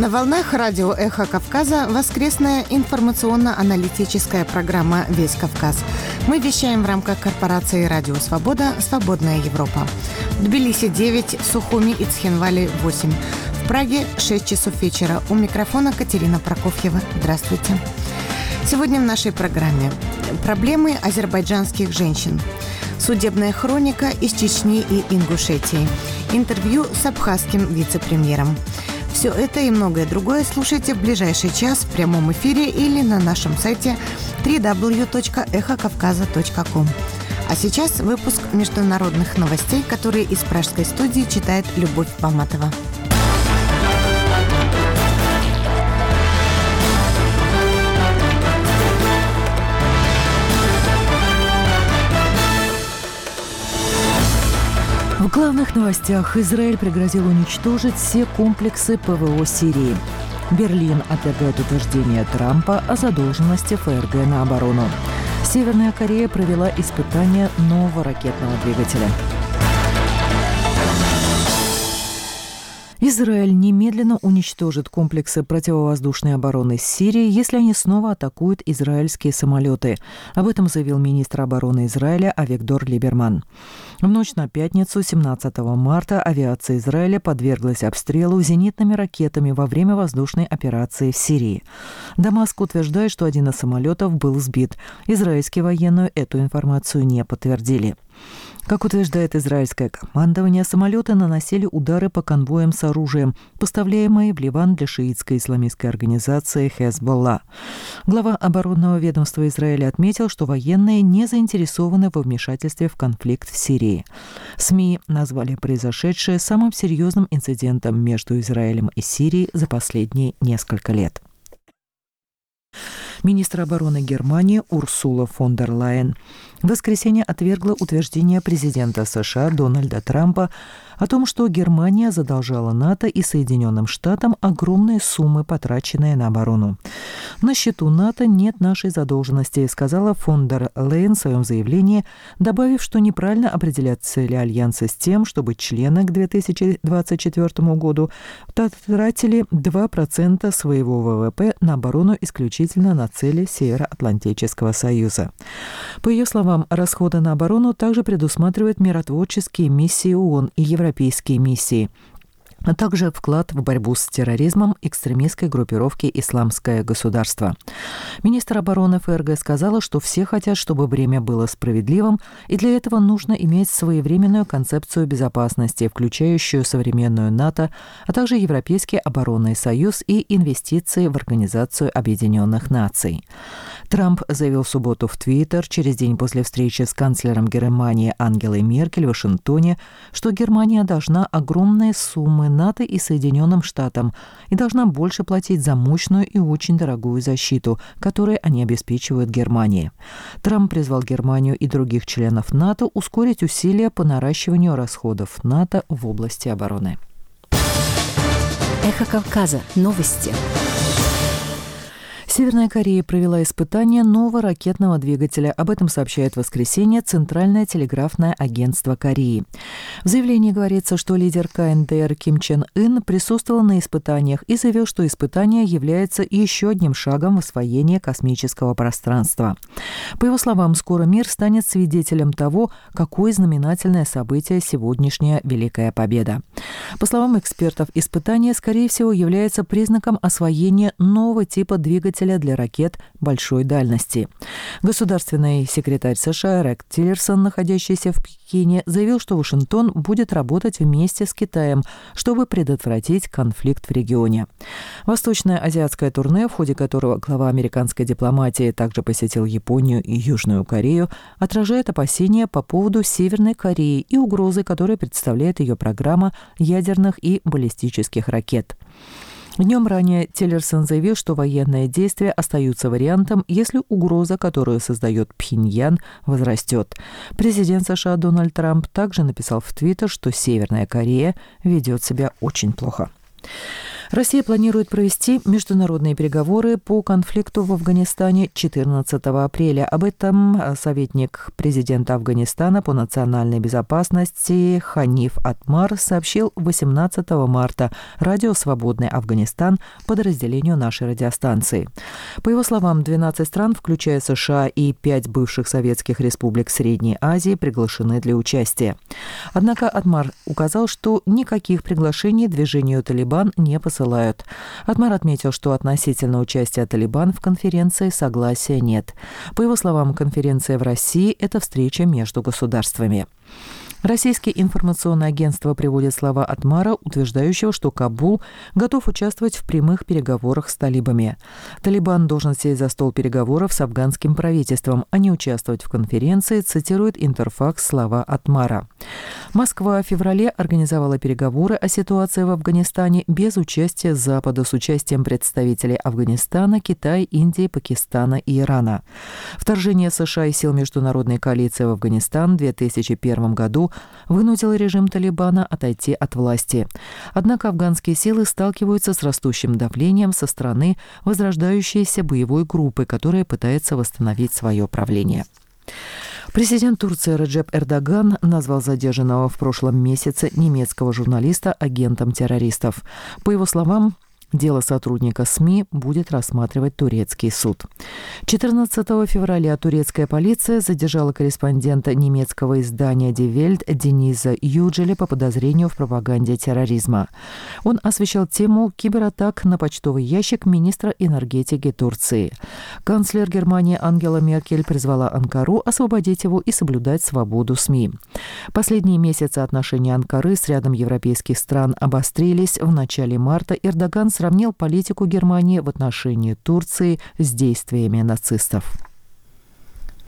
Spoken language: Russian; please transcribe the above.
На волнах радио «Эхо Кавказа» воскресная информационно-аналитическая программа «Весь Кавказ». Мы вещаем в рамках корпорации «Радио Свобода. Свободная Европа». В Тбилиси 9, в Сухуми и Цхинвале 8. В Праге 6 часов вечера. У микрофона Катерина Прокофьева. Здравствуйте. Сегодня в нашей программе проблемы азербайджанских женщин. Судебная хроника из Чечни и Ингушетии. Интервью с абхазским вице-премьером. Все это и многое другое слушайте в ближайший час в прямом эфире или на нашем сайте www.эхокавказа.ком. А сейчас выпуск международных новостей, которые из пражской студии читает Любовь Баматова. В главных новостях Израиль пригрозил уничтожить все комплексы ПВО Сирии. Берлин отвергает утверждение Трампа о задолженности ФРГ на оборону. Северная Корея провела испытания нового ракетного двигателя. Израиль немедленно уничтожит комплексы противовоздушной обороны Сирии, если они снова атакуют израильские самолеты. Об этом заявил министр обороны Израиля Авигдор Либерман. В ночь на пятницу, 17 марта, авиация Израиля подверглась обстрелу зенитными ракетами во время воздушной операции в Сирии. Дамаск утверждает, что один из самолетов был сбит. Израильские военные эту информацию не подтвердили. Как утверждает израильское командование, самолеты наносили удары по конвоям с оружием, поставляемые в Ливан для шиитской исламистской организации Хезболла. Глава оборонного ведомства Израиля отметил, что военные не заинтересованы во вмешательстве в конфликт в Сирии. СМИ назвали произошедшее самым серьезным инцидентом между Израилем и Сирией за последние несколько лет. Министр обороны Германии Урсула фон дер Лайен в воскресенье отвергла утверждение президента США Дональда Трампа о том, что Германия задолжала НАТО и Соединенным Штатам огромные суммы, потраченные на оборону. «На счету НАТО нет нашей задолженности», сказала фон дер Лайен в своем заявлении, добавив, что неправильно определять цели Альянса с тем, чтобы члены к 2024 году тратили 2% своего ВВП на оборону исключительно на цели Североатлантического союза. По ее словам, расходы на оборону также предусматривают миротворческие миссии ООН и европейские миссии, а также вклад в борьбу с терроризмом экстремистской группировки «Исламское государство». Министр обороны ФРГ сказала, что все хотят, чтобы время было справедливым, и для этого нужно иметь своевременную концепцию безопасности, включающую современную НАТО, а также Европейский оборонный союз и инвестиции в Организацию Объединенных Наций. Трамп заявил в субботу в Твиттер, через день после встречи с канцлером Германии Ангелой Меркель в Вашингтоне, что Германия должна огромные суммы НАТО и Соединенным Штатам и должна больше платить за мощную и очень дорогую защиту, которую они обеспечивают Германии. Трамп призвал Германию и других членов НАТО ускорить усилия по наращиванию расходов НАТО в области обороны. Эхо Кавказа. Новости. Северная Корея провела испытание нового ракетного двигателя. Об этом сообщает в воскресенье Центральное телеграфное агентство Кореи. В заявлении говорится, что лидер КНДР Ким Чен Ын присутствовал на испытаниях и заявил, что испытание является еще одним шагом в освоении космического пространства. По его словам, скоро мир станет свидетелем того, какое знаменательное событие сегодняшняя Великая Победа. По словам экспертов, испытание, скорее всего, является признаком освоения нового типа двигателя для ракет большой дальности. Государственный секретарь США Рекс Тиллерсон, находящийся в Пекине, заявил, что Вашингтон будет работать вместе с Китаем, чтобы предотвратить конфликт в регионе. Восточное азиатское турне, в ходе которого глава американской дипломатии также посетил Японию и Южную Корею, отражает опасения по поводу Северной Кореи и угрозы, которые представляет ее программа ядерных и баллистических ракет. Днем ранее Тиллерсон заявил, что военные действия остаются вариантом, если угроза, которую создает Пхеньян, возрастет. Президент США Дональд Трамп также написал в Твиттер, что Северная Корея ведет себя очень плохо. Россия планирует провести международные переговоры по конфликту в Афганистане 14 апреля. Об этом советник президента Афганистана по национальной безопасности Ханиф Атмар сообщил 18 марта радио «Свободный Афганистан» подразделению нашей радиостанции. По его словам, 12 стран, включая США и 5 бывших советских республик Средней Азии, приглашены для участия. Однако Атмар указал, что никаких приглашений движению «Талибан» не посылают. Атмар отметил, что относительно участия «Талибан» в конференции согласия нет. По его словам, конференция в России – это встреча между государствами. Российские информационные агентства приводят слова Атмара, утверждающего, что Кабул готов участвовать в прямых переговорах с талибами. Талибан должен сесть за стол переговоров с афганским правительством, а не участвовать в конференции, цитирует Интерфакс слова Атмара. Москва в феврале организовала переговоры о ситуации в Афганистане без участия Запада, с участием представителей Афганистана, Китая, Индии, Пакистана и Ирана. Вторжение США и сил международной коалиции в Афганистан в 2001 году вынудило режим Талибана отойти от власти. Однако афганские силы сталкиваются с растущим давлением со стороны возрождающейся боевой группы, которая пытается восстановить свое правление. Президент Турции Реджеп Эрдоган назвал задержанного в прошлом месяце немецкого журналиста агентом террористов. По его словам, дело сотрудника СМИ будет рассматривать турецкий суд. 14 февраля турецкая полиция задержала корреспондента немецкого издания Die Welt Дениза Юджеля по подозрению в пропаганде терроризма. Он освещал тему кибератак на почтовый ящик министра энергетики Турции. Канцлер Германии Ангела Меркель призвала Анкару освободить его и соблюдать свободу СМИ. Последние месяцы отношения Анкары с рядом европейских стран обострились. В начале марта Эрдоган сравнил политику Германии в отношении Турции с действиями нацистов.